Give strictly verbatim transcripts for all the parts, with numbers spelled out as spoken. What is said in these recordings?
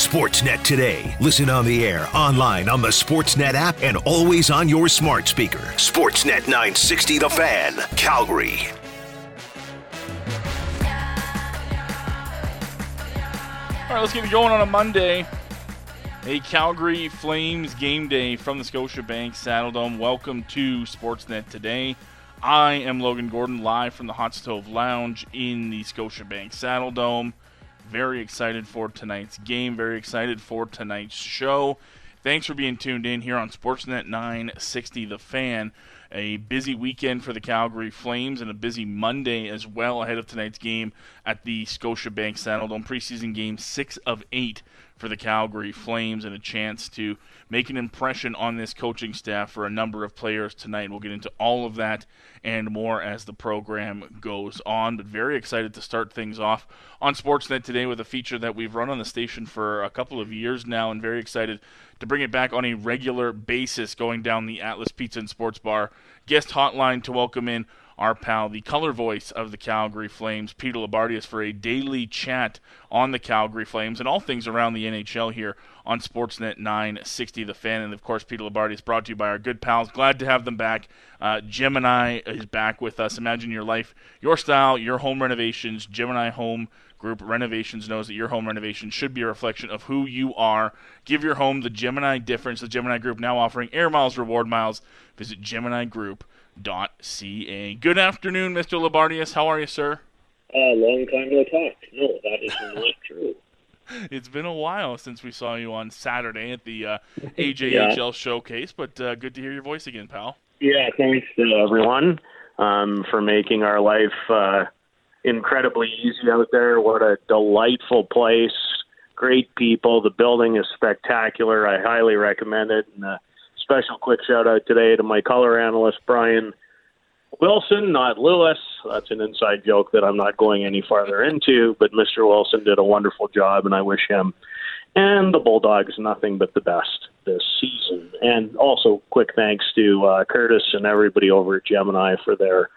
Sportsnet today. Listen on the air, online, on the Sportsnet app, and always on your smart speaker. Sportsnet nine sixty The Fan, Calgary. All right, let's get it going on a Monday. A Calgary Flames game day from the Scotiabank Saddledome. Welcome to Sportsnet today. I am Logan Gordon, live from the Hot Stove Lounge in the Scotiabank Saddledome. Very excited for tonight's game. Very excited for tonight's show. Thanks for being tuned in here on Sportsnet nine sixty The Fan. A busy weekend for the Calgary Flames and a busy Monday as well ahead of tonight's game at the Scotiabank Saddledome. Preseason game six of eight for the Calgary Flames and a chance to make an impression on this coaching staff for a number of players tonight. We'll get into all of that and more as the program goes on. But very excited to start things off on Sportsnet today with a feature that we've run on the station for a couple of years now, and very excited to bring it back on a regular basis, going down the Atlas Pizza and Sports Bar guest hotline to welcome in our pal, the color voice of the Calgary Flames, Peter Labardius, for a daily chat on the Calgary Flames and all things around the N H L here on Sportsnet nine sixty The Fan. And, of course, Peter Labardius brought to you by our good pals. Glad to have them back. Uh, Gemini is back with us. Imagine your life, your style, your home renovations. Gemini Home Group Renovations knows that your home renovation should be a reflection of who you are. Give your home the Gemini difference. The Gemini Group now offering Air Miles, Reward Miles. Visit Gemini Group dot c a. Good afternoon, Mister Labardius. How are you, sir? A uh, long time no talk. No, that is not true. It's been a while since we saw you on Saturday at the uh, A J H L yeah. Showcase, but uh, good to hear your voice again, pal. Yeah, thanks to everyone um, for making our life uh, incredibly easy out there. What a delightful place. Great people. The building is spectacular. I highly recommend it. And a special quick shout-out today to my color analyst, Brian Wilson, not Lewis. That's an inside joke that I'm not going any farther into, but Mister Wilson did a wonderful job, and I wish him and the Bulldogs nothing but the best this season. And also, quick thanks to uh, Curtis and everybody over at Gemini for their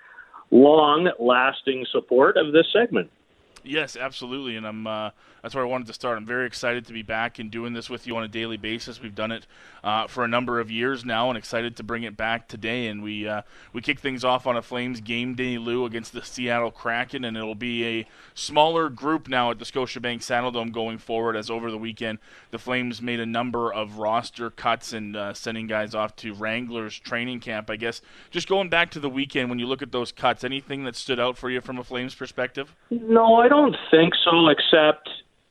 long-lasting support of this segment. Yes, absolutely, and I'm uh, that's where I wanted to start. I'm very excited to be back and doing this with you on a daily basis. We've done it uh, for a number of years now, and excited to bring it back today. And we uh, we kick things off on a Flames game day, Lou, against the Seattle Kraken, and it'll be a smaller group now at the Scotiabank Saddledome going forward, as over the weekend the Flames made a number of roster cuts and uh, sending guys off to Wranglers training camp. I guess just going back to the weekend, when you look at those cuts, anything that stood out for you from a Flames perspective? No, I don't think so, except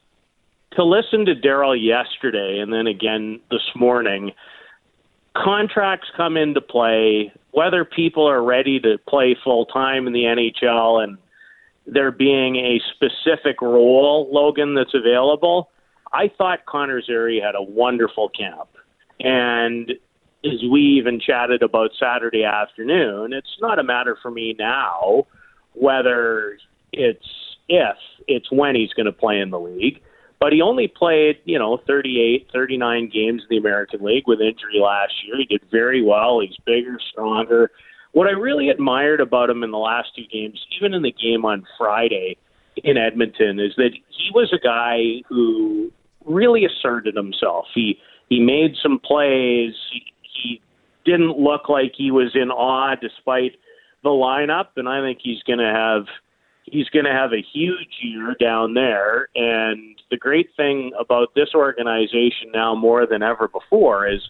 to listen to Daryl yesterday and then again this morning. Contracts come into play, whether people are ready to play full-time in the N H L and there being a specific role, Logan, that's available. I thought Connor Zary had a wonderful camp. And as we even chatted about Saturday afternoon, it's not a matter for me now whether it's if, it's when he's going to play in the league. But he only played, you know, thirty-eight, thirty-nine games in the American League with injury last year. He did very well. He's bigger, stronger. What I really admired about him in the last two games, even in the game on Friday in Edmonton, is that he was a guy who really asserted himself. He he made some plays. He, he didn't look like he was in awe despite the lineup, and I think he's going to have he's going to have a huge year down there. And the great thing about this organization now more than ever before is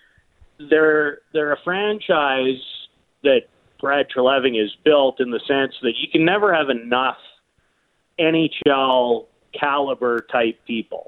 they're they're a franchise that Brad Treliving has built in the sense that you can never have enough N H L caliber type people.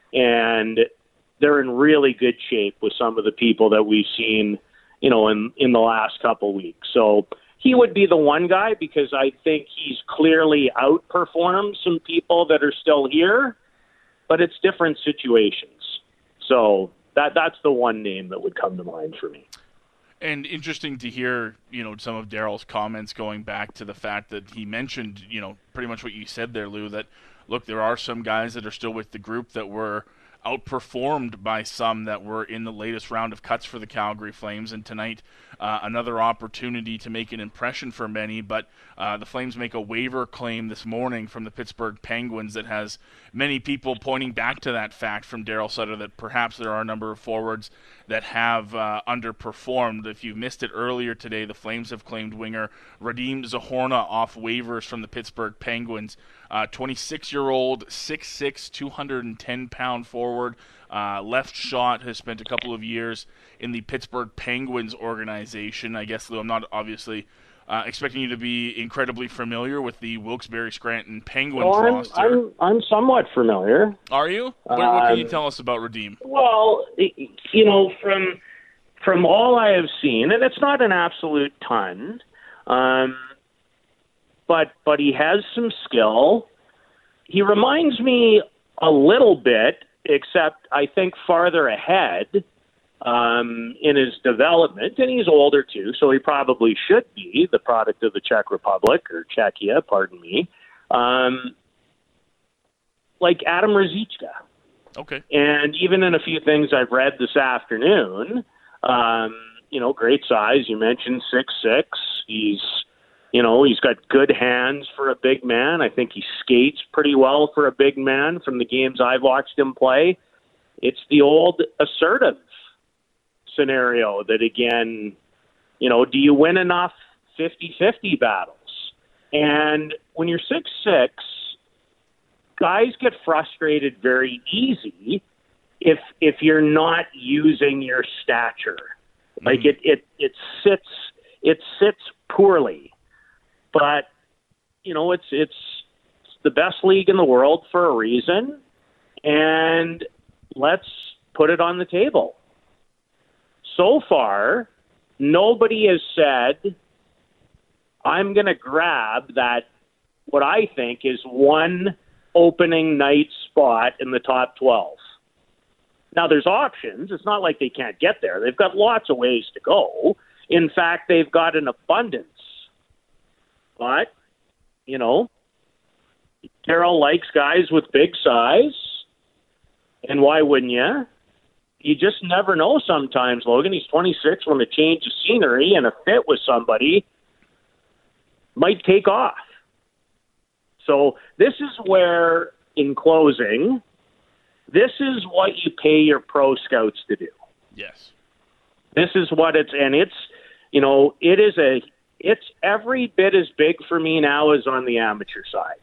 And they're in really good shape with some of the people that we've seen, you know, in, in the last couple weeks. So he would be the one guy because I think he's clearly outperformed some people that are still here, but it's different situations. So that that's the one name that would come to mind for me. And interesting to hear, you know, some of Daryl's comments going back to the fact that he mentioned, you know, pretty much what you said there, Lou, that, look, there are some guys that are still with the group that were outperformed by some that were in the latest round of cuts for the Calgary Flames, and tonight uh, another opportunity to make an impression for many, but uh, the Flames make a waiver claim this morning from the Pittsburgh Penguins that has many people pointing back to that fact from Daryl Sutter that perhaps there are a number of forwards that have uh, underperformed. If you missed it earlier today, the Flames have claimed winger Radim Zohorna off waivers from the Pittsburgh Penguins. Uh, twenty-six-year-old, six six, two hundred ten pound forward, uh, left shot, has spent a couple of years in the Pittsburgh Penguins organization. I guess, Lou, I'm not obviously uh, expecting you to be incredibly familiar with the Wilkes-Barre-Scranton Penguins well, I'm, roster. I'm, I'm somewhat familiar. Are you? What, um, what can you tell us about Radim? Well, you know, from from all I have seen, and it's not an absolute ton, um, but but he has some skill. He reminds me a little bit, except I think farther ahead um, in his development, and he's older too, so he probably should be the product of the Czech Republic, or Czechia, pardon me, um, like Adam Ruzicka. Okay. And even in a few things I've read this afternoon, um, you know, great size. You mentioned six six. He's You know, he's got good hands for a big man. I think he skates pretty well for a big man from the games I've watched him play. It's the old assertive scenario that, again, you know, do you win enough fifty-fifty battles? And when you're six six, guys get frustrated very easy if if you're not using your stature. Mm-hmm. Like it, it, it sits it sits poorly. But, you know, it's it's the best league in the world for a reason, and let's put it on the table. So far, nobody has said, I'm going to grab that, what I think is one opening night spot in the top twelve. Now, there's options. It's not like they can't get there. They've got lots of ways to go. In fact, they've got an abundance. But, you know, Daryl likes guys with big size, and why wouldn't you? You just never know sometimes, Logan. He's twenty-six when a change of scenery and a fit with somebody might take off. So this is where, in closing, this is what you pay your pro scouts to do. Yes. This is what it's, and it's, you know, it is a, it's every bit as big for me now as on the amateur side.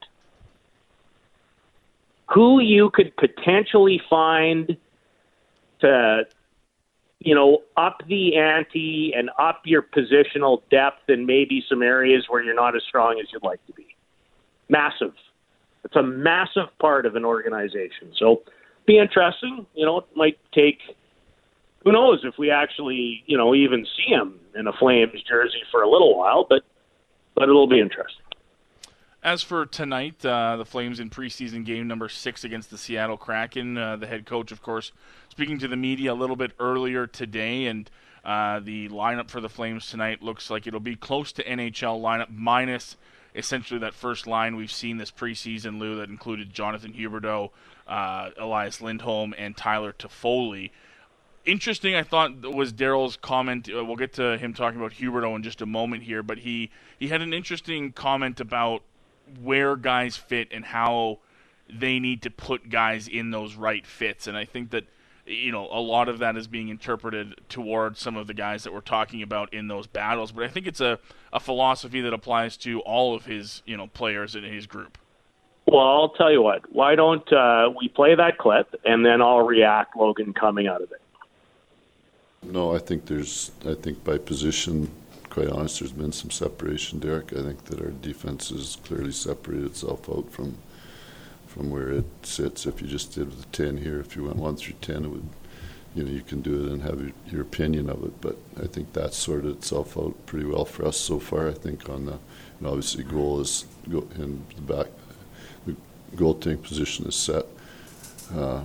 Who you could potentially find to, you know, up the ante and up your positional depth in maybe some areas where you're not as strong as you'd like to be. Massive. It's a massive part of an organization. So be interesting. You know, it might take, who knows if we actually, you know, even see him in a Flames jersey for a little while, but but it'll be interesting. As for tonight, uh, the Flames in preseason game number six against the Seattle Kraken, uh, the head coach, of course, speaking to the media a little bit earlier today, and uh, the lineup for the Flames tonight looks like it'll be close to N H L lineup, minus essentially that first line we've seen this preseason, Lou, that included Jonathan Huberdeau, uh, Elias Lindholm, and Tyler Toffoli. Interesting, I thought, was Daryl's comment. Uh, we'll get to him talking about Huberdeau in just a moment here, but he, he had an interesting comment about where guys fit and how they need to put guys in those right fits. And I think that, you know, a lot of that is being interpreted towards some of the guys that we're talking about in those battles. But I think it's a, a philosophy that applies to all of his, you know, players in his group. Well, I'll tell you what. Why don't uh, we play that clip, and then I'll react, Logan, coming out of it. No, I think there's, I think by position, quite honest, there's been some separation, Derek. I think that our defense has clearly separated itself out from from where it sits. If you just did the ten here, if you went one through ten, it would, you know, you can do it and have your, your opinion of it. But I think that's sorted itself out pretty well for us so far. I think on the, you know, obviously goal is go in the back, the goaltending position is set. Uh,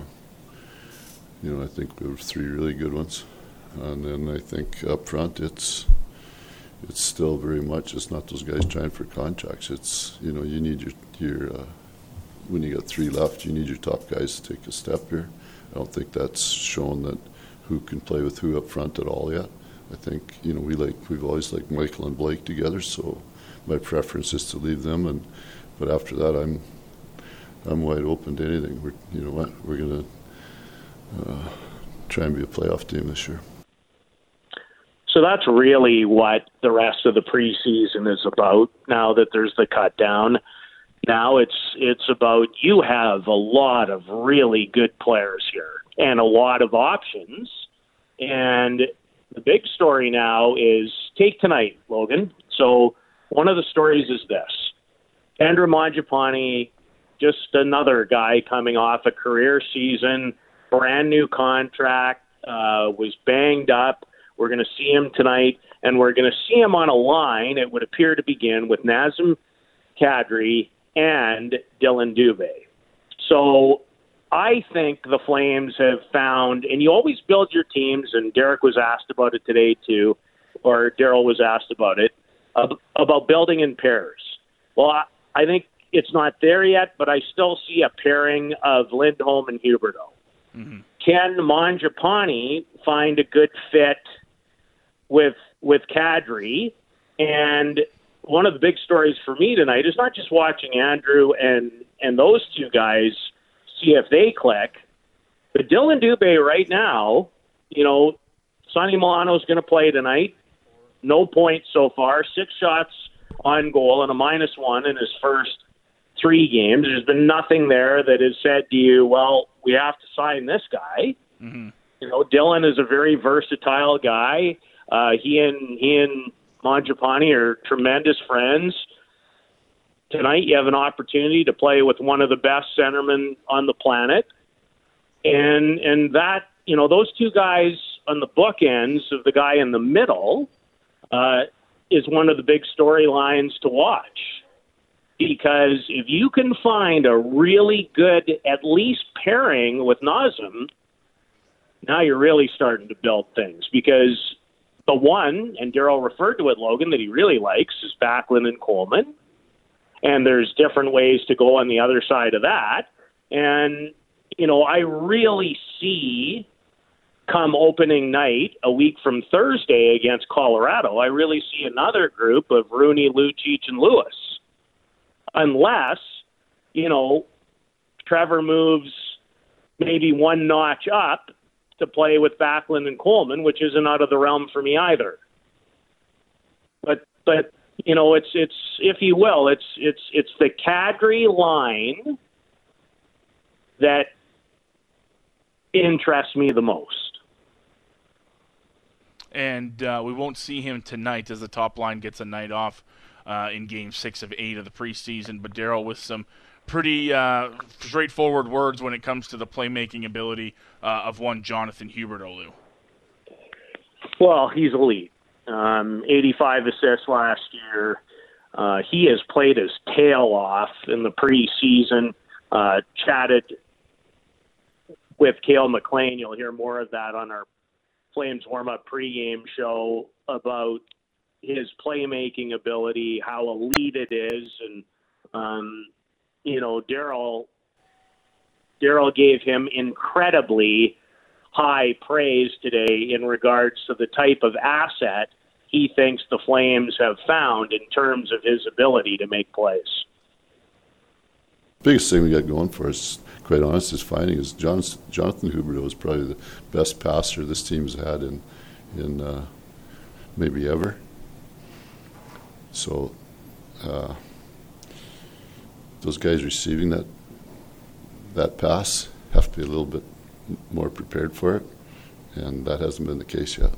you know, I think we have three really good ones. And then I think up front, it's it's still very much, it's not those guys trying for contracts. It's, you know, you need your your uh, when you got three left, you need your top guys to take a step here. I don't think that's shown that who can play with who up front at all yet. I think, you know, we like, we've always liked Michael and Blake together, so my preference is to leave them. And but after that, I'm I'm wide open to anything. We're, you know what, we're going to uh, try and be a playoff team this year. So that's really what the rest of the preseason is about. Now that there's the cut down, now it's it's about, you have a lot of really good players here and a lot of options. And the big story now is, take tonight, Logan. So one of the stories is this. Andrew Mangiapane, just another guy coming off a career season, brand new contract, uh, was banged up. We're going to see him tonight, and we're going to see him on a line, it would appear to begin, with Nazem Kadri and Dylan Dubé. So I think the Flames have found, and you always build your teams, and Derek was asked about it today too, or Daryl was asked about it, uh, about building in pairs. Well, I, I think it's not there yet, but I still see a pairing of Lindholm and Huberdeau. Mm-hmm. Can Mangiapane find a good fit with with Kadri? And one of the big stories for me tonight is not just watching Andrew and, and those two guys see if they click, but Dylan Dubé right now, you know, Sonny Milano's going to play tonight. No points so far, six shots on goal and a minus one in his first three games. There's been nothing there that has said to you, well, we have to sign this guy. Mm-hmm. You know, Dylan is a very versatile guy. Uh, he and he and Mangiapane are tremendous friends. Tonight you have an opportunity to play with one of the best centermen on the planet. And and that, you know, those two guys on the bookends of the guy in the middle uh, is one of the big storylines to watch. Because if you can find a really good, at least pairing with Nazem, now you're really starting to build things. Because the one, and Daryl referred to it, Logan, that he really likes is Backlund and Coleman. And there's different ways to go on the other side of that. And, you know, I really see, come opening night, a week from Thursday against Colorado, I really see another group of Rooney, Lucic, and Lewis. Unless, you know, Trevor moves maybe one notch up to play with Backlund and Coleman, which isn't out of the realm for me either. But, but you know, it's it's if you will, it's it's it's the Kadri line that interests me the most. And uh, we won't see him tonight as the top line gets a night off uh, in Game Six of eight of the preseason. But Daryl, with some pretty uh, straightforward words when it comes to the playmaking ability uh, of one Jonathan Huberdeau, Lou. Well, he's elite. Um, eighty-five assists last year. Uh, he has played his tail off in the preseason. Uh, chatted with Cale McLean. You'll hear more of that on our Flames warm-up pregame show about his playmaking ability, how elite it is, and um, you know, Daryl. Daryl gave him incredibly high praise today in regards to the type of asset he thinks the Flames have found in terms of his ability to make plays. Biggest thing we got going for us, quite honest, is finding is John, Jonathan Huberdeau is probably the best passer this team's had in in uh, maybe ever. So uh, those guys receiving that that pass have to be a little bit more prepared for it, and that hasn't been the case yet.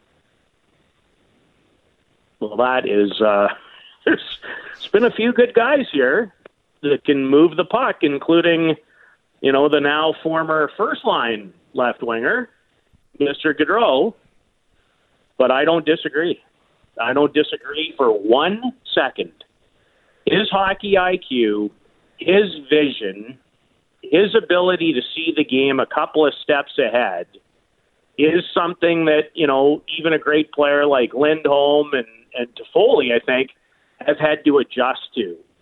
Well, that is, uh, there's, there's been a few good guys here that can move the puck, including, you know, the now former first-line left winger, Mister Gaudreau. But I don't disagree. I don't disagree for one second. His hockey I Q, his vision, his ability to see the game a couple of steps ahead is something that, you know, even a great player like Lindholm and, and Toffoli, I think, have had to adjust to.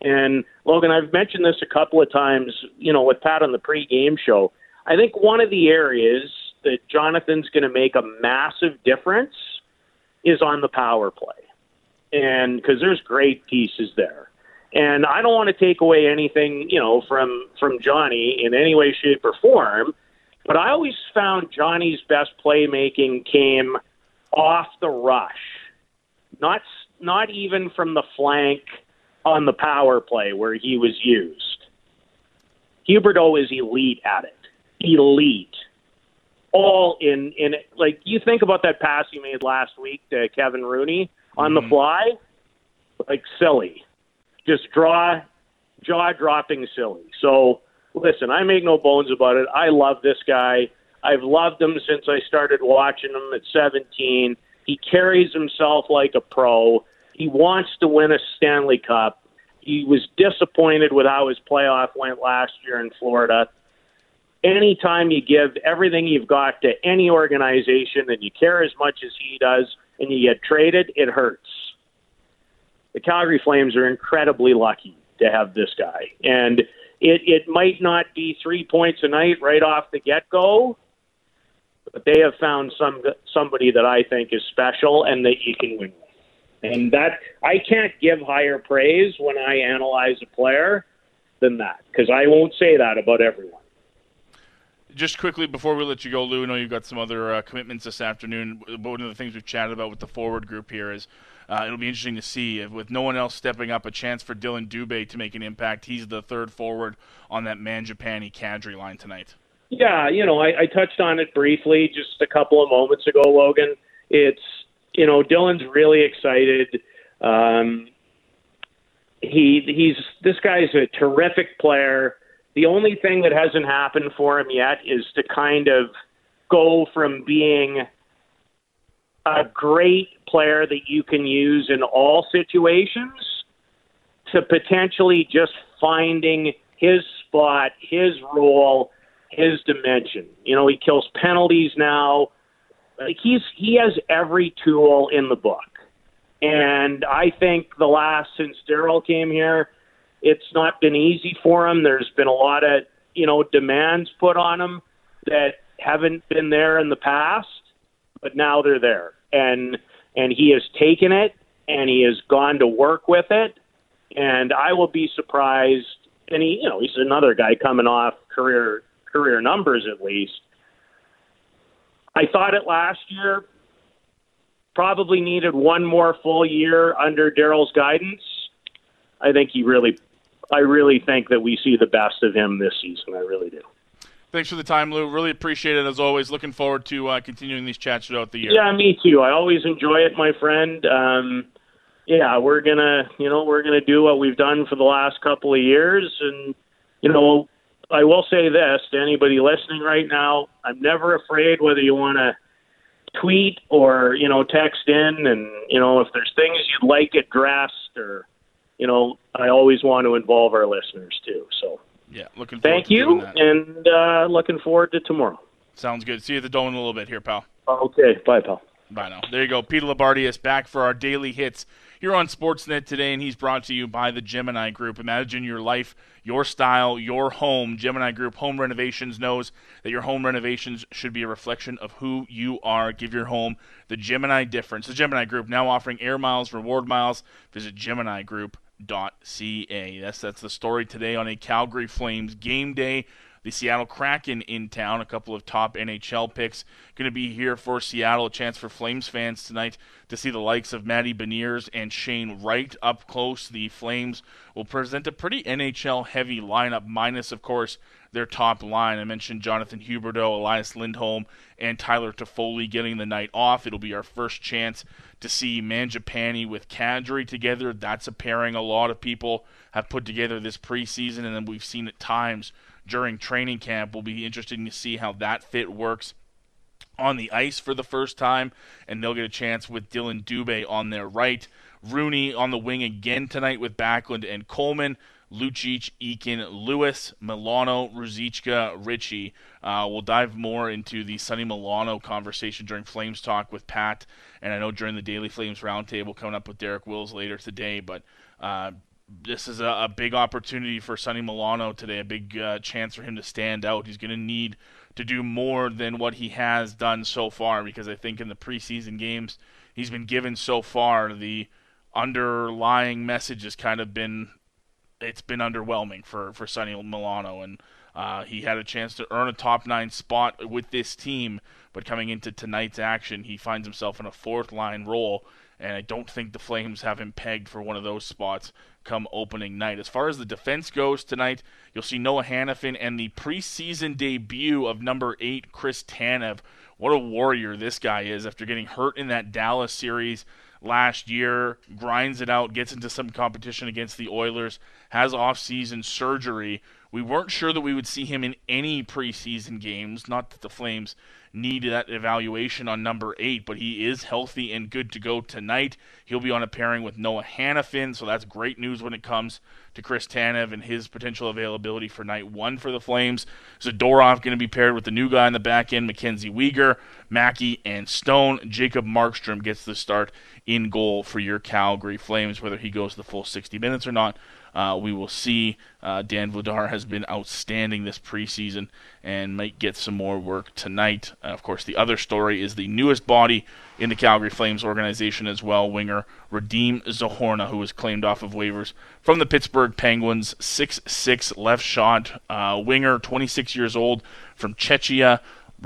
And, Logan, I've mentioned this a couple of times, you know, with Pat on the pregame show. I think one of the areas that Jonathan's going to make a massive difference is on the power play. And because there's great pieces there. And I don't want to take away anything, you know, from, from Johnny in any way, shape, or form, but I always found Johnny's best playmaking came off the rush, not not even from the flank on the power play where he was used. Huberdeau is elite at it. Elite. All in, in like, you think about that pass he made last week to Kevin Rooney on mm-hmm. the fly, like silly. Just draw, jaw-dropping silly. So, listen, I make no bones about it. I love this guy. I've loved him since I started watching him at seventeen. He carries himself like a pro. He wants to win a Stanley Cup. He was disappointed with how his playoff went last year in Florida. Anytime you give everything you've got to any organization and you care as much as he does and you get traded, it hurts. The Calgary Flames are incredibly lucky to have this guy. And it, it might not be three points a night right off the get-go, but they have found some somebody that I think is special and that you can win with. And that I can't give higher praise when I analyze a player than that, because I won't say that about everyone. Just quickly before we let you go, Lou, I know you've got some other uh, commitments this afternoon. One of the things we've chatted about with the forward group here is uh, it'll be interesting to see if, with no one else stepping up, a chance for Dylan Dubé to make an impact. He's the third forward on that Mangiapane Kadri line tonight. Yeah, you know, I, I touched on it briefly just a couple of moments ago, Logan. It's, you know, Dylan's really excited. Um, he he's this guy's a terrific player. The only thing that hasn't happened for him yet is to kind of go from being a great player that you can use in all situations to potentially just finding his spot, his role, his dimension. You know, he kills penalties now. Like he's he has every tool in the book. And I think the last, since Daryl came here, it's not been easy for him. There's been a lot of, you know, demands put on him that haven't been there in the past, but now they're there. And and he has taken it, and he has gone to work with it. And I will be surprised. And he, you know, he's another guy coming off career career numbers at least. I thought it last year. Probably needed one more full year under Daryl's guidance. I think he really, I really think that we see the best of him this season. I really do. Thanks for the time, Lou. Really appreciate it as always. Looking forward to uh, continuing these chats throughout the year. Yeah, me too. I always enjoy it, my friend. Um, yeah, we're gonna, you know, we're gonna do what we've done for the last couple of years, and you know, I will say this to anybody listening right now: I'm never afraid whether you want to tweet or, you know, text in, and, you know, if there's things you'd like addressed, or, you know, I always want to involve our listeners too. So yeah, looking forward thank to you, doing that. And uh, looking forward to tomorrow. Sounds good. See you at the Dome in a little bit here, pal. Okay, bye, pal. Bye now. There you go. Peter Labardius back for our daily hits here on Sportsnet today, and he's brought to you by the Gemini Group. Imagine your life, your style, your home. Gemini Group Home Renovations knows that your home renovations should be a reflection of who you are. Give your home the Gemini difference. The Gemini Group now offering air miles, reward miles. Visit Gemini Group dot c a. Yes, that's the story today on a Calgary Flames game day. The Seattle Kraken in town, a couple of top N H L picks going to be here for Seattle. A chance for Flames fans tonight to see the likes of Matty Beniers and Shane Wright up close. The Flames will present a pretty N H L-heavy lineup, minus, of course, their top line. I mentioned Jonathan Huberdeau, Elias Lindholm, and Tyler Toffoli getting the night off. It'll be our first chance to see Mangiapane with Kadri together. That's a pairing a lot of people have put together this preseason, and then we've seen at times during training camp. Will be interesting to see how that fit works on the ice for the first time, and they'll get a chance with Dylan Dubé on their right. Rooney on the wing again tonight with Backlund and Coleman. Lucic, Eakin, Lewis, Milano, Ruzicka, Ritchie. Uh, we'll dive more into the Sonny Milano conversation during Flames Talk with Pat, and I know during the Daily Flames Roundtable coming up with Derek Wills later today, but uh, this is a, a big opportunity for Sonny Milano today, a big uh, chance for him to stand out. He's going to need to do more than what he has done so far, because I think in the preseason games he's been given so far, the underlying message has kind of been, it's been underwhelming for, for Sonny Milano, and uh, he had a chance to earn a top nine spot with this team, but coming into tonight's action, he finds himself in a fourth line role, and I don't think the Flames have him pegged for one of those spots come opening night. As far as the defense goes tonight, you'll see Noah Hanifin and the preseason debut of number eight, Chris Tanev. What a warrior this guy is after getting hurt in that Dallas series last year, grinds it out, gets into some competition against the Oilers, has off-season surgery. We weren't sure that we would see him in any preseason games, not that the Flames need that evaluation on number eight, but he is healthy and good to go tonight. He'll be on a pairing with Noah Hanifin, so that's great news when it comes to Chris Tanev and his potential availability for night one for the Flames. Zadorov going to be paired with the new guy in the back end, Mackenzie Weegar, Mackey, and Stone. Jacob Markstrom gets the start in goal for your Calgary Flames, whether he goes the full sixty minutes or not. Uh, we will see. Uh, Dan Vladar has been outstanding this preseason and might get some more work tonight. Uh, of course, the other story is the newest body in the Calgary Flames organization as well, winger Radim Zohorna, who was claimed off of waivers from the Pittsburgh Penguins. six foot six left shot uh, winger, twenty-six years old, from Czechia.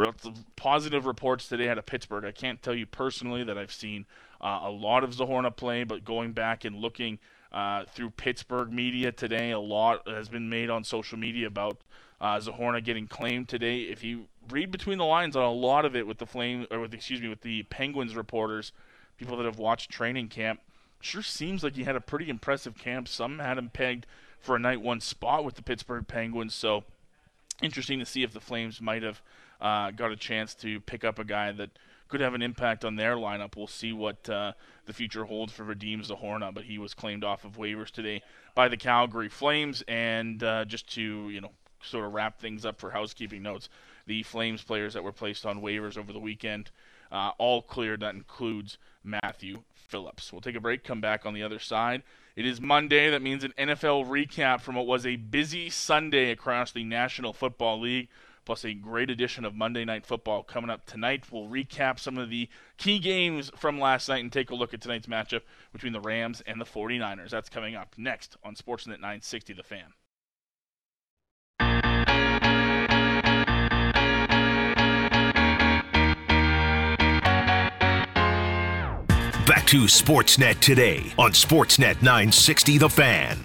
Positive reports today out of Pittsburgh. I can't tell you personally that I've seen uh, a lot of Zohorna play, but going back and looking Uh, through Pittsburgh media today, a lot has been made on social media about uh, Zohorna getting claimed today. If you read between the lines on a lot of it with the Flame, or with excuse me, with the Penguins reporters, people that have watched training camp, sure seems like he had a pretty impressive camp. Some had him pegged for a night one spot with the Pittsburgh Penguins. So interesting to see if the Flames might have uh, got a chance to pick up a guy that could have an impact on their lineup. We'll see what uh, the future holds for Radim Zohorna, but he was claimed off of waivers today by the Calgary Flames. And uh, just to, you know, sort of wrap things up for housekeeping notes, the Flames players that were placed on waivers over the weekend, uh, all cleared. That includes Matthew Phillips. We'll take a break, come back on the other side. It is Monday. That means an N F L recap from what was a busy Sunday across the National Football League, plus a great edition of Monday Night Football coming up tonight. We'll recap some of the key games from last night and take a look at tonight's matchup between the Rams and the forty-niners. That's coming up next on Sportsnet nine sixty The Fan. Back to Sportsnet today on Sportsnet nine sixty The Fan.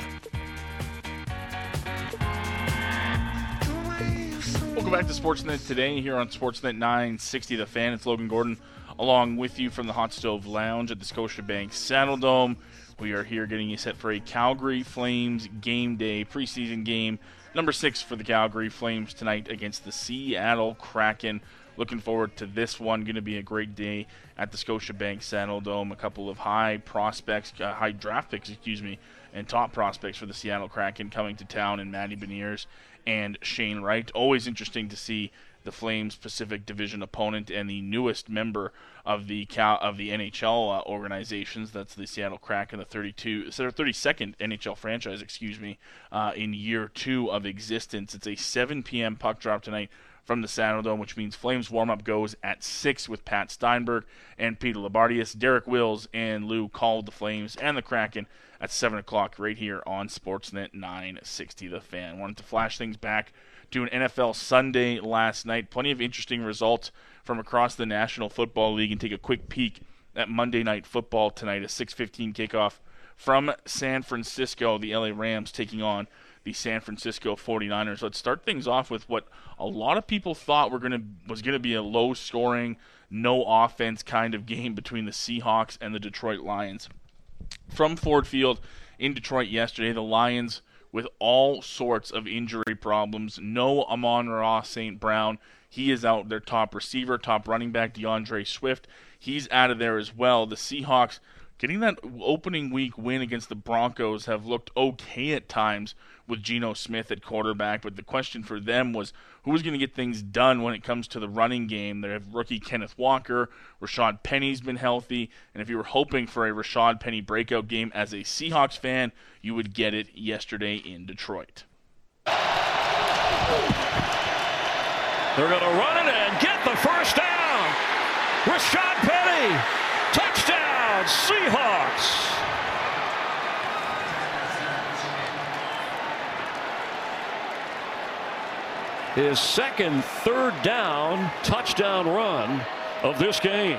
Welcome back to Sportsnet today here on Sportsnet nine sixty The Fan. It's Logan Gordon along with you from the Hot Stove Lounge at the Scotiabank Saddledome. We are here getting you set for a Calgary Flames game day preseason game number six for the Calgary Flames tonight against the Seattle Kraken. Looking forward to this one. Going to be a great day at the Scotiabank Saddledome. A couple of high prospects, uh, high draft picks, excuse me, and top prospects for the Seattle Kraken coming to town in Matty Beniers and Shane Wright. Always interesting to see the Flames Pacific Division opponent and the newest member of the Cal- of the N H L uh, organizations. That's the Seattle Kraken, the thirty-two, so thirty-second N H L franchise, excuse me, uh, in year two of existence. It's a seven p.m. puck drop tonight from the Saddledome, which means Flames warm-up goes at six with Pat Steinberg and Peter Labardius. Derek Wills and Lou called the Flames and the Kraken at seven o'clock right here on Sportsnet nine sixty The Fan. Wanted to flash things back to an N F L Sunday last night. Plenty of interesting results from across the National Football League, and take a quick peek at Monday Night Football tonight, a six fifteen kickoff from San Francisco. The L A Rams taking on the San Francisco forty-niners. Let's start things off with what a lot of people thought were gonna was going to be a low-scoring, no-offense kind of game between the Seahawks and the Detroit Lions. From Ford Field in Detroit yesterday, the Lions with all sorts of injury problems. No Amon-Ra Saint Brown. He is out. Their top receiver, top running back, DeAndre Swift. He's out of there as well. The Seahawks getting that opening week win against the Broncos have looked okay at times with Geno Smith at quarterback, but the question for them was who was going to get things done when it comes to the running game. They have rookie Kenneth Walker, Rashad Penny's been healthy, and if you were hoping for a Rashad Penny breakout game as a Seahawks fan, you would get it yesterday in Detroit. They're going to run it and get the first down. Rashad Penny, touchdown, Seahawks. His second third down touchdown run of this game.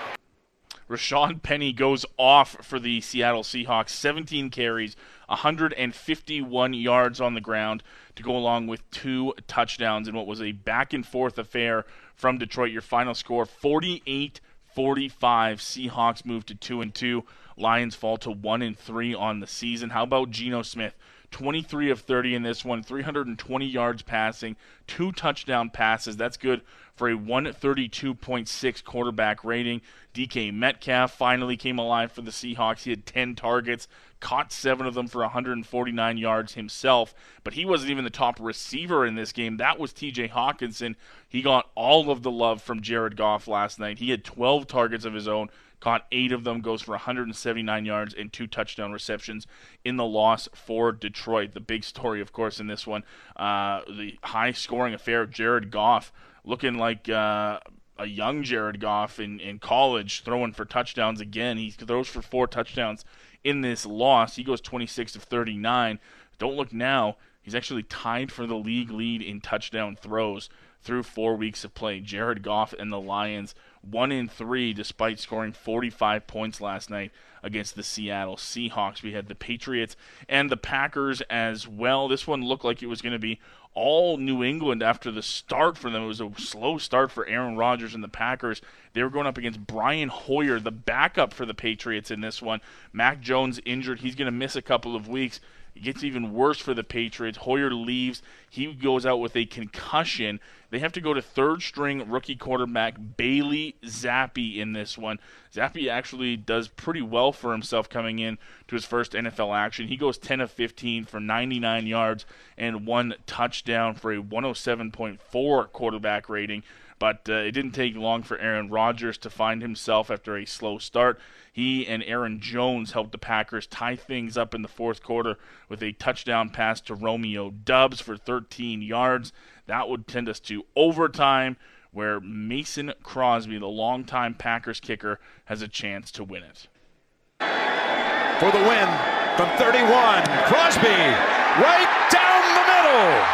Rashad Penny goes off for the Seattle Seahawks, seventeen carries, one hundred fifty-one yards on the ground to go along with two touchdowns in what was a back-and-forth affair from Detroit. Your final score, forty-eight forty-five. Seahawks move to two and two. Lions fall to one and three on the season. How about Geno Smith? twenty-three of thirty in this one, three hundred twenty yards passing, two touchdown passes. That's good for a one thirty-two point six quarterback rating. D K Metcalf finally came alive for the Seahawks. He had ten targets, caught seven of them for one hundred forty-nine yards himself, but he wasn't even the top receiver in this game. That was T J Hawkinson. He got all of the love from Jared Goff last night. He had twelve targets of his own, caught eight of them, goes for one hundred seventy-nine yards and two touchdown receptions in the loss for Detroit. The big story, of course, in this one, uh, the high-scoring affair of Jared Goff, looking like uh, a young Jared Goff in, in college, throwing for touchdowns again. He throws for four touchdowns in this loss. He goes twenty-six of thirty-nine. Don't look now. He's actually tied for the league lead in touchdown throws through four weeks of play. Jared Goff and the Lions, one in three, despite scoring forty-five points last night against the Seattle Seahawks. We had the Patriots and the Packers as well. This one looked like it was going to be all New England after the start for them. It was a slow start for Aaron Rodgers and the Packers. They were going up against Brian Hoyer, the backup for the Patriots in this one. Mac Jones injured. He's going to miss a couple of weeks. It gets even worse for the Patriots. Hoyer leaves. He goes out with a concussion. They have to go to third-string rookie quarterback Bailey Zappi in this one. Zappi actually does pretty well for himself coming in to his first N F L action. He goes ten of fifteen for ninety-nine yards and one touchdown for a one oh seven point four quarterback rating. But uh, it didn't take long for Aaron Rodgers to find himself after a slow start. He and Aaron Jones helped the Packers tie things up in the fourth quarter with a touchdown pass to Romeo Doubs for thirteen yards. That would tend us to overtime, where Mason Crosby, the longtime Packers kicker, has a chance to win it. For the win from thirty-one, Crosby right down the middle.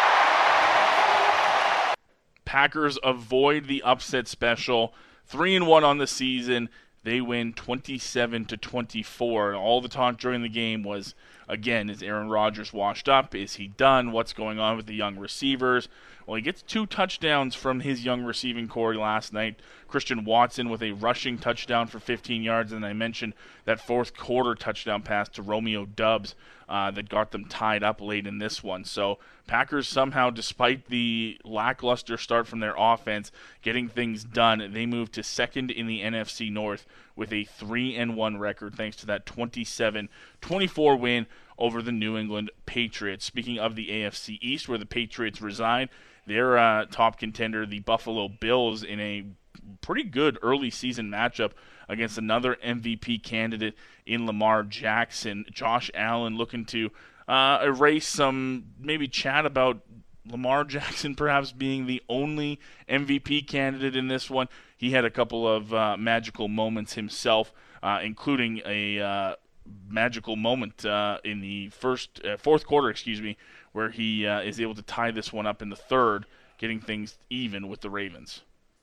Packers avoid the upset special. Three and one on the season. They win twenty-seven to twenty-four. And all the talk during the game was, again, is Aaron Rodgers washed up? Is he done? What's going on with the young receivers? Well, he gets two touchdowns from his young receiving core last night. Christian Watson with a rushing touchdown for fifteen yards, and I mentioned that fourth quarter touchdown pass to Romeo Doubs uh, that got them tied up late in this one. So Packers somehow, despite the lackluster start from their offense, getting things done. They move to second in the N F C North with a three and one record thanks to that twenty-seven twenty-four win over the New England Patriots. Speaking of the A F C East, where the Patriots reside, their uh, top contender, the Buffalo Bills, in a pretty good early season matchup against another M V P candidate in Lamar Jackson. Josh Allen looking to uh, erase some maybe chat about Lamar Jackson perhaps being the only M V P candidate in this one. He had a couple of uh, magical moments himself, uh, including a uh, magical moment uh, in the first uh, fourth quarter, excuse me, where he uh, is able to tie this one up in the third, getting things even with the Ravens.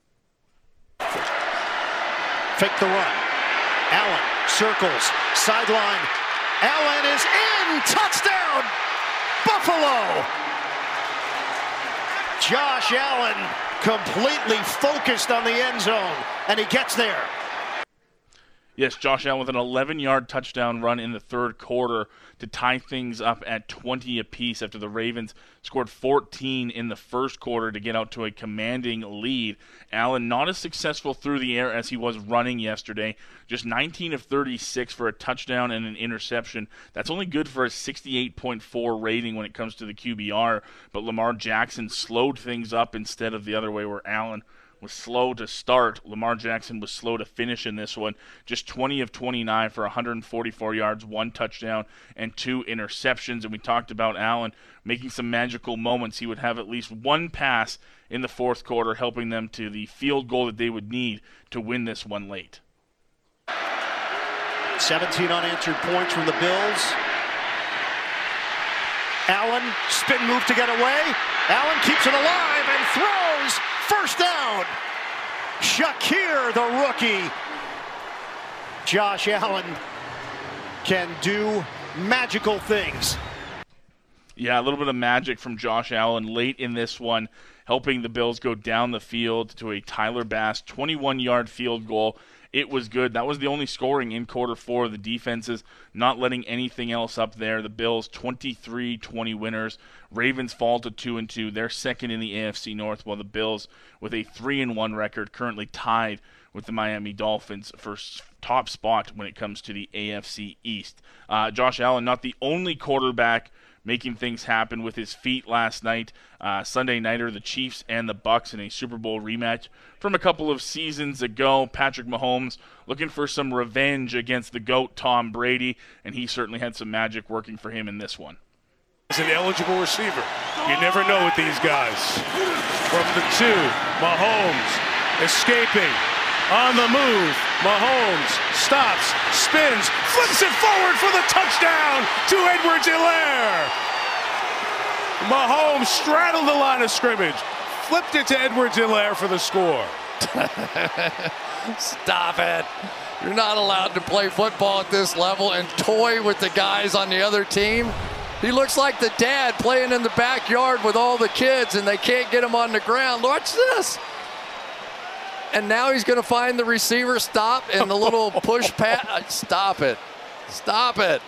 Fake the run. Allen circles, sideline. Allen is in. Touchdown, Buffalo. Josh Allen completely focused on the end zone, and he gets there. Yes, Josh Allen with an eleven-yard touchdown run in the third quarter to tie things up at twenty apiece after the Ravens scored fourteen in the first quarter to get out to a commanding lead. Allen not as successful through the air as he was running yesterday. Just nineteen of thirty-six for a touchdown and an interception. That's only good for a sixty-eight point four rating when it comes to the Q B R, but Lamar Jackson slowed things up instead of the other way where Allen was slow to start. Lamar Jackson was slow to finish in this one. Just twenty of twenty-nine for one hundred forty-four yards, one touchdown, and two interceptions. And we talked about Allen making some magical moments. He would have at least one pass in the fourth quarter, helping them to the field goal that they would need to win this one late. seventeen unanswered points from the Bills. Allen, spin move to get away. Allen keeps it alive and throws. First down. Shakir, the rookie. Josh Allen can do magical things. Yeah, a little bit of magic from Josh Allen late in this one, helping the Bills go down the field to a Tyler Bass twenty-one-yard field goal. It was good. That was the only scoring in quarter four. The defenses not letting anything else up there. The Bills twenty-three twenty winners. Ravens fall to two and two. They're second in the A F C North, while the Bills with a three and one record currently tied with the Miami Dolphins for top spot when it comes to the A F C East. Uh, Josh Allen, not the only quarterback making things happen with his feet last night. Uh, Sunday nighter, the Chiefs and the Bucks in a Super Bowl rematch from a couple of seasons ago. Patrick Mahomes looking for some revenge against the GOAT Tom Brady, and he certainly had some magic working for him in this one. He's an eligible receiver. You never know with these guys. From the two, Mahomes escaping. On the move, Mahomes stops, spins, flips it forward for the touchdown to Edwards-Helaire. Mahomes straddled the line of scrimmage, flipped it to Edwards-Helaire for the score. Stop it. You're not allowed to play football at this level and toy with the guys on the other team. He looks like the dad playing in the backyard with all the kids and they can't get him on the ground. Watch this. And now he's going to find the receiver stop and the little push pass. Stop it. Stop it.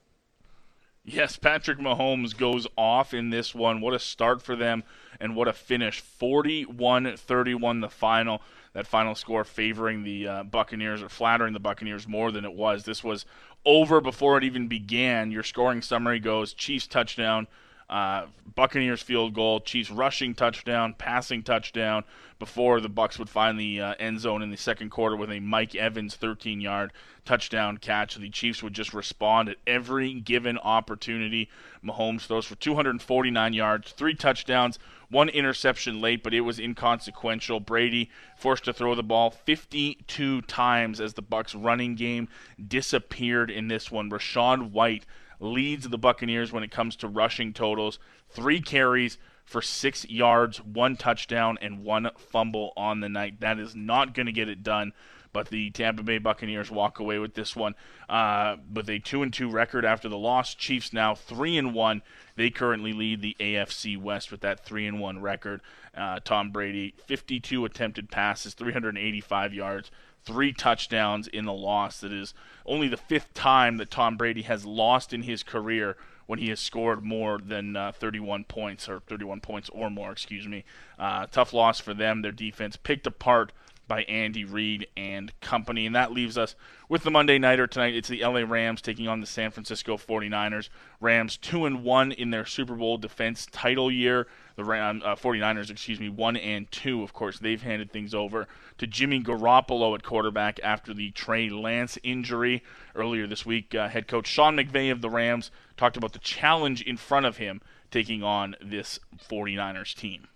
Yes, Patrick Mahomes goes off in this one. What a start for them and what a finish. forty-one thirty-one the final. That final score favoring the uh, Buccaneers or flattering the Buccaneers more than it was. This was over before it even began. Your scoring summary goes Chiefs touchdown, uh, Buccaneers field goal, Chiefs rushing touchdown, passing touchdown, before the Bucs would find the uh, end zone in the second quarter with a Mike Evans thirteen-yard touchdown catch. The Chiefs would just respond at every given opportunity. Mahomes throws for two hundred forty-nine yards, three touchdowns, one interception late, but it was inconsequential. Brady forced to throw the ball fifty-two times as the Bucs running game disappeared in this one. Rachaad White leads the Buccaneers when it comes to rushing totals. Three carries for six yards, one touchdown, and one fumble on the night. That is not going to get it done, but the Tampa Bay Buccaneers walk away with this one uh, with a two and two record after the loss. Chiefs now three and one. They currently lead the A F C West with that three and one record. Uh, Tom Brady, fifty-two attempted passes, three hundred eighty-five yards, three touchdowns in the loss. That is only the fifth time that Tom Brady has lost in his career when he has scored more than uh, thirty-one points, or thirty-one points or more, excuse me. Uh, tough loss for them. Their defense picked apart by Andy Reid and company. And that leaves us with the Monday Nighter tonight. It's the L A Rams taking on the San Francisco forty-niners. Rams two and one in their Super Bowl defense title year. The Ram, uh, forty-niners, excuse me, one and two. Of course, they've handed things over to Jimmy Garoppolo at quarterback after the Trey Lance injury. Earlier this week, uh, head coach Sean McVay of the Rams talked about the challenge in front of him taking on this forty-niners team.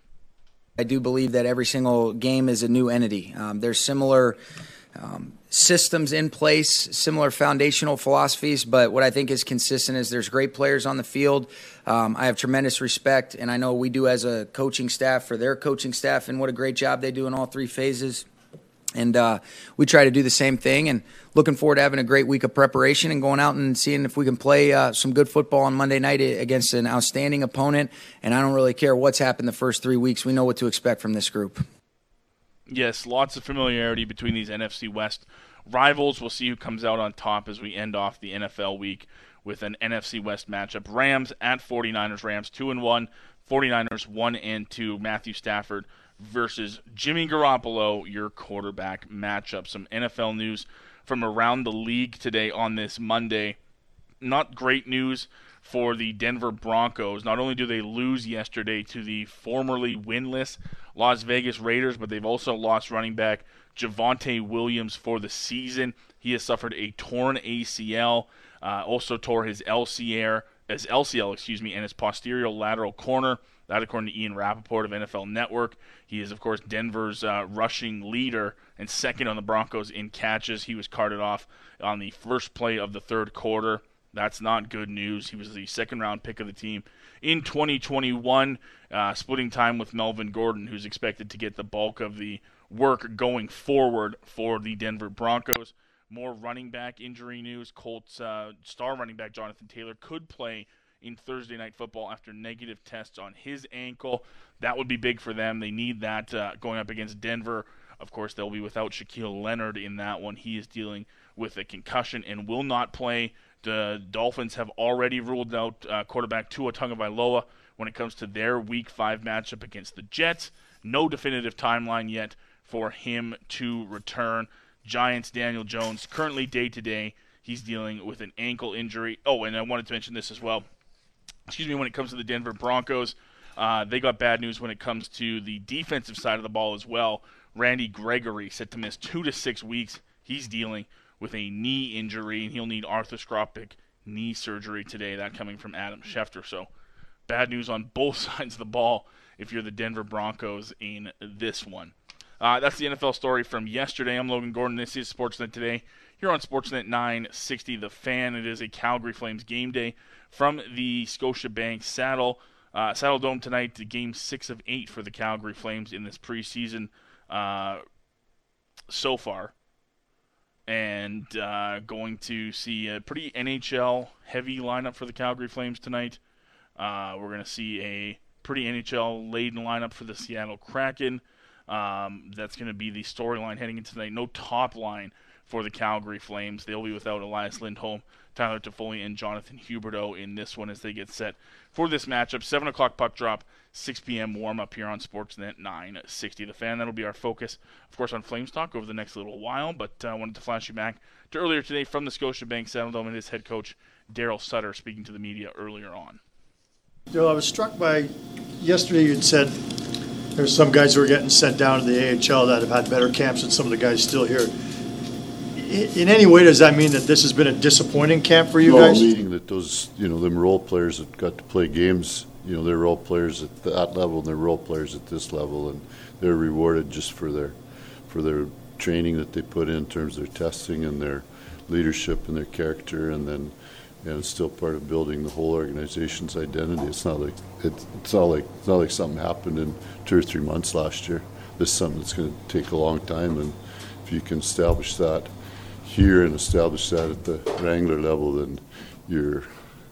I do believe that every single game is a new entity. Um, there's similar um, systems in place, similar foundational philosophies, but what I think is consistent is there's great players on the field. Um, I have tremendous respect, and I know we do as a coaching staff for their coaching staff, and what a great job they do in all three phases. And uh, we try to do the same thing, and looking forward to having a great week of preparation and going out and seeing if we can play uh, some good football on Monday night against an outstanding opponent. And I don't really care what's happened the first three weeks. We know what to expect from this group. Yes, lots of familiarity between these N F C West rivals. We'll see who comes out on top as we end off the N F L week with an N F C West matchup. Rams at 49ers. Rams two and one. 49ers one and two. Matthew Stafford versus Jimmy Garoppolo, your quarterback matchup. Some N F L news from around the league today on this Monday. Not great news for the Denver Broncos. Not only do they lose yesterday to the formerly winless Las Vegas Raiders, but they've also lost running back Javonte Williams for the season. He has suffered a torn A C L, uh, also tore his L C L, his L C L, excuse me, and his posterior lateral corner. That according to Ian Rappaport of N F L Network. He is, of course, Denver's uh, rushing leader and second on the Broncos in catches. He was carted off on the first play of the third quarter. That's not good news. He was the second-round pick of the team in twenty twenty-one, uh, splitting time with Melvin Gordon, who's expected to get the bulk of the work going forward for the Denver Broncos. More running back injury news. Colts uh, star running back Jonathan Taylor could play in Thursday Night Football after negative tests on his ankle. That would be big for them. They need that uh, going up against Denver. Of course, they'll be without Shaquille Leonard in that one. He is dealing with a concussion and will not play. The Dolphins have already ruled out uh, quarterback Tua Tagovailoa when it comes to their Week five matchup against the Jets. No definitive timeline yet for him to return. Giants, Daniel Jones, currently day-to-day. He's dealing with an ankle injury. Oh, and I wanted to mention this as well. Excuse me, when it comes to the Denver Broncos, uh, they got bad news when it comes to the defensive side of the ball as well. Randy Gregory set to miss two to six weeks. He's dealing with a knee injury, and he'll need arthroscopic knee surgery today. That coming from Adam Schefter. So bad news on both sides of the ball if you're the Denver Broncos in this one. Uh, that's the N F L story from yesterday. I'm Logan Gordon. This is Sportsnet Today here on Sportsnet nine sixty The Fan. It is a Calgary Flames game day from the Scotiabank Saddle uh, Saddle Dome tonight. The game six of eight for the Calgary Flames in this preseason uh, so far. And uh, going to see a pretty N H L-heavy lineup for the Calgary Flames tonight. Uh, we're going to see a pretty N H L-laden lineup for the Seattle Kraken. Um, that's going to be the storyline heading into tonight. No top line for the Calgary Flames. They'll be without Elias Lindholm, Tyler Toffoli, and Jonathan Huberdeau in this one as they get set for this matchup. seven o'clock puck drop, six p.m. warm-up here on Sportsnet nine sixty The Fan. That'll be our focus, of course, on Flames talk over the next little while, but I uh, wanted to flash you back to earlier today from the Scotiabank Saddle Dome and his head coach, Daryl Sutter, speaking to the media earlier on. Daryl, I was struck by, yesterday you'd said there's some guys who are getting sent down to the A H L that have had better camps than some of the guys still here. In any way, does that mean that this has been a disappointing camp for you no, guys? Meaning that those, you know, them role players that got to play games, you know, they're role players at that level and they're role players at this level, and they're rewarded just for their for their training that they put in, in terms of their testing and their leadership and their character, and then and it's still part of building the whole organization's identity. It's not like it, it's not like it's not like something happened in two or three months last year. This is something that's going to take a long time, and if you can establish that here and establish that at the Wrangler level, then you're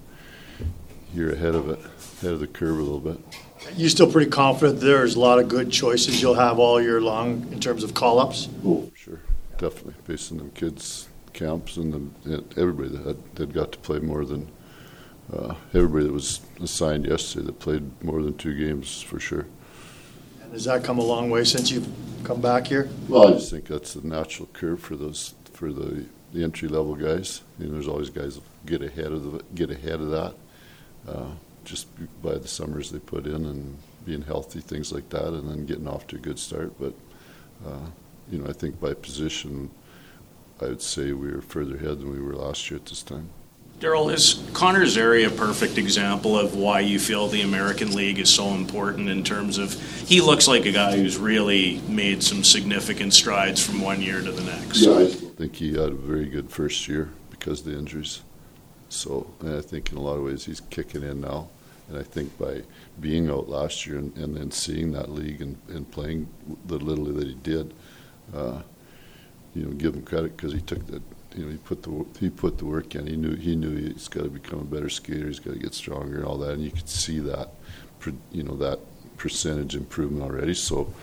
you're ahead of it, ahead of the curve a little bit. You still pretty confident there's a lot of good choices you'll have all year long in terms of call-ups? Oh, sure, definitely. Based on them kids' camps and the, everybody that had, that got to play more than uh, everybody that was assigned yesterday that played more than two games for sure. And has that come a long way since you've come back here? Well, I just think that's the natural curve for those for the, the entry level guys. You know, there's always guys that get ahead of the, get ahead of that. Uh, just by the summers they put in and being healthy, things like that, and then getting off to a good start. But, uh, you know, I think by position, I would say we were further ahead than we were last year at this time. Daryl, is Connor Zary a perfect example of why you feel the American League is so important in terms of he looks like a guy who's really made some significant strides from one year to the next? Yeah, I think he had a very good first year because of the injuries. So, and I think in a lot of ways he's kicking in now. And I think by being out last year and, and then seeing that league and, and playing the little that he did, uh, you know, give him credit because he took the, you know, he put the he put the work in. He knew he knew he's got to become a better skater. He's got to get stronger and all that. And you could see that, you know, that percentage improvement already. So,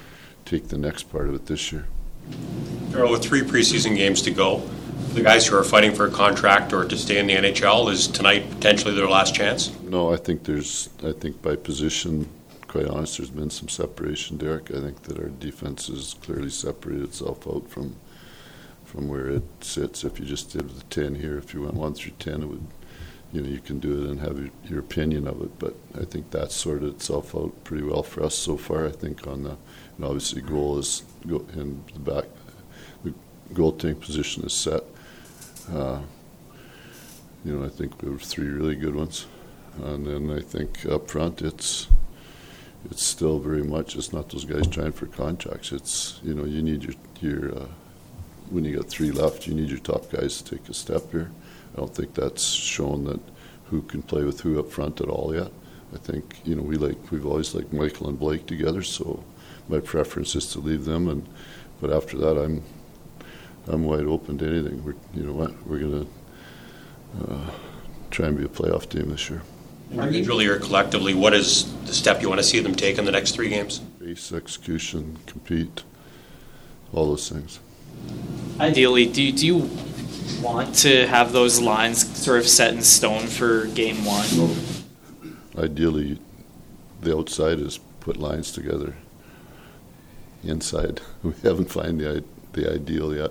take the next part of it this year. Darryl, with three preseason games to go, the guys who are fighting for a contract or to stay in the N H L, is tonight potentially their last chance? No, I think there's, I think by position, quite honest, there's been some separation, Derek. I think that our defense has clearly separated itself out from from where it sits. If you just did the ten here, if you went one through ten, it would, you know, you can do it and have your, your opinion of it. But I think that's sorted itself out pretty well for us so far. I think on the, and obviously goal is go in the back, the goaltending position is set. Uh, you know, I think we have three really good ones, and then I think up front it's it's still very much, it's not those guys trying for contracts. It's, you know, you need your your uh, when you got three left, you need your top guys to take a step here. I don't think that's shown that who can play with who up front at all yet. I think, you know, we like we've always liked Michael and Blake together, so my preference is to leave them. And but after that, I'm I'm wide open to anything. We're, you know what, we're going to uh, try and be a playoff team this year. Individually or collectively, what is the step you want to see them take in the next three games? Base, execution, compete, all those things. Ideally, do you, do you want to have those lines sort of set in stone for game one? Ideally, the outside is put lines together. Inside, we haven't found the the ideal yet.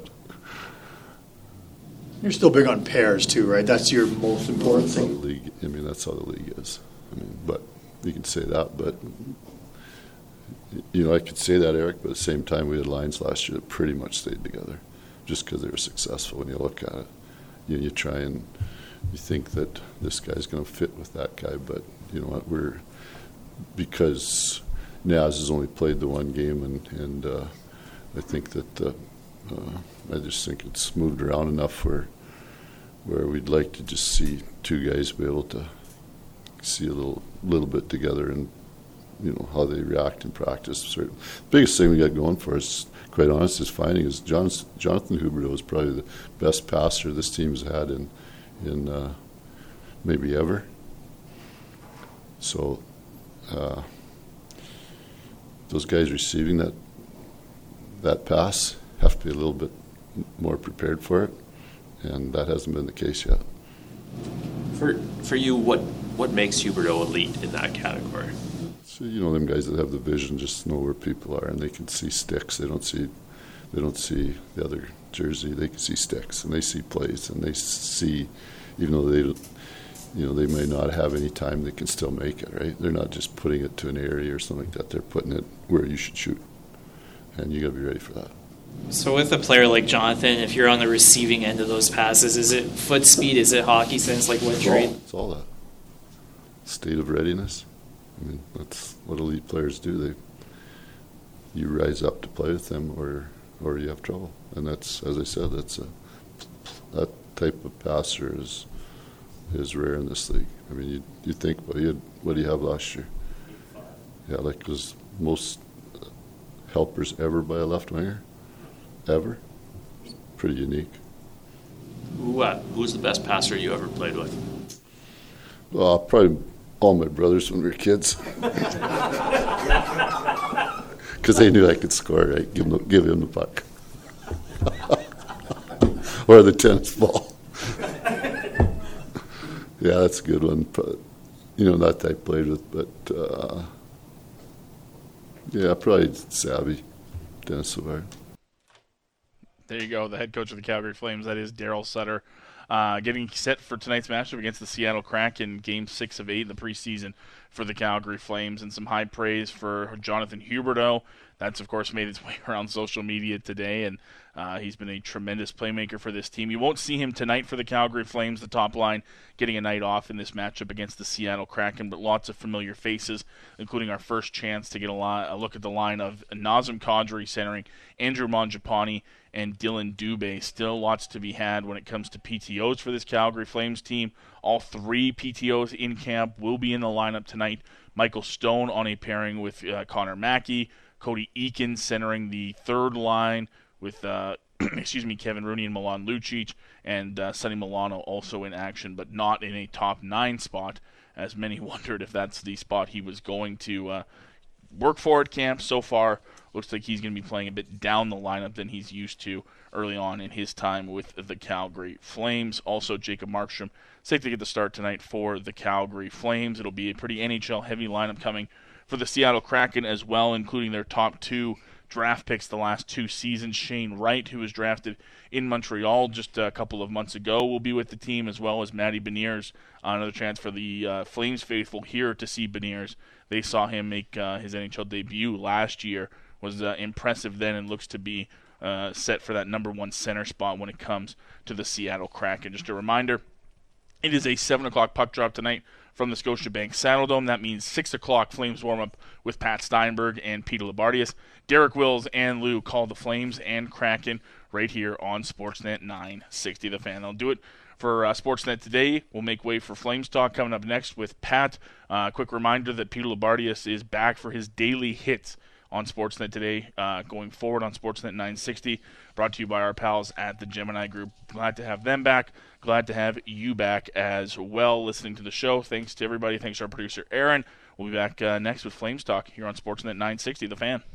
You're still big on pairs too, right? That's your most important that's how thing. the league, I mean, that's how the league is. I mean, but you can say that, but you know, I could say that, Eric. But at the same time, we had lines last year that pretty much stayed together, just because they were successful. When you look at it, you know, you try and you think that this guy's going to fit with that guy, but you know what? We're because Naz has only played the one game, and and uh, I think that uh, uh, I just think it's moved around enough where where we'd like to just see two guys be able to see a little little bit together, and you know how they react in practice. The biggest thing we got going for us, quite honest, is finding is John, Jonathan Huberdeau is probably the best passer this team's had in in uh, maybe ever. So uh, those guys receiving that that pass have to be a little bit more prepared for it, and that hasn't been the case yet. For for you, what what makes Huberdeau elite in that category? So, you know, them guys that have the vision just know where people are, and they can see sticks. They don't see, they don't see the other jersey. They can see sticks, and they see plays, and they see, even though they, you know, they may not have any time, they can still make it. Right? They're not just putting it to an area or something like that. They're putting it where you should shoot, and you got to be ready for that. So with a player like Jonathan, if you're on the receiving end of those passes, is it foot speed? Is it hockey sense? Like what trade? It's all that. State of readiness. I mean, that's what elite players do. They, you rise up to play with them, or or you have trouble. And that's, as I said, that's a that type of passer is is rare in this league. I mean, you you think, well, you had, what do you have last year? Yeah, like was most helpers ever by a left winger, ever. Pretty unique. Who uh, who's the best passer you ever played with? Well, probably all my brothers when we were kids, because they knew I could score. Right, give him, give him the puck, or the tennis ball. Yeah, that's a good one. But, you know, not that I played with, but uh, yeah, probably savvy, Dennis Savard. There you go, the head coach of the Calgary Flames. That is Darryl Sutter. Uh, getting set for tonight's matchup against the Seattle Kraken, game six of eight in the preseason for the Calgary Flames, and some high praise for Jonathan Huberdeau. That's, of course, made its way around social media today, and uh, he's been a tremendous playmaker for this team. You won't see him tonight for the Calgary Flames, the top line getting a night off in this matchup against the Seattle Kraken, but lots of familiar faces, including our first chance to get a, li- a look at the line of Nazem Kadri centering Andrew Mangiapane and Dylan Dubé. Still lots to be had when it comes to P T Os for this Calgary Flames team. All three P T Os in camp will be in the lineup tonight. Michael Stone on a pairing with uh, Connor Mackey. Cody Eakin centering the third line with uh, excuse me, Kevin Rooney and Milan Lucic, and uh, Sonny Milano also in action, but not in a top nine spot, as many wondered if that's the spot he was going to uh, work for at camp. So far, looks like he's going to be playing a bit down the lineup than he's used to early on in his time with the Calgary Flames. Also, Jacob Markstrom safe to get the start tonight for the Calgary Flames. It'll be a pretty N H L-heavy lineup coming for the Seattle Kraken as well, including their top two draft picks the last two seasons. Shane Wright, who was drafted in Montreal just a couple of months ago, will be with the team, as well as Matty Beniers, uh, another chance for the uh, Flames faithful here to see Beniers. They saw him make uh, his N H L debut last year, was uh, impressive then, and looks to be uh, set for that number one center spot when it comes to the Seattle Kraken. Just a reminder, it is a seven o'clock puck drop tonight from the Scotiabank Saddledome. That means six o'clock Flames warm-up with Pat Steinberg and Peter Labardius. Derek Wills and Lou call the Flames and Kraken right here on Sportsnet nine sixty The Fan. I'll do it for uh, Sportsnet today. We'll make way for Flames Talk coming up next with Pat. Uh, quick reminder that Peter Labardius is back for his daily hits on Sportsnet today, uh, going forward on Sportsnet nine sixty, brought to you by our pals at the Gemini Group. Glad to have them back. Glad to have you back as well, listening to the show. Thanks to everybody. Thanks to our producer, Aaron. We'll be back uh, next with Flames Talk here on Sportsnet nine sixty, The Fan.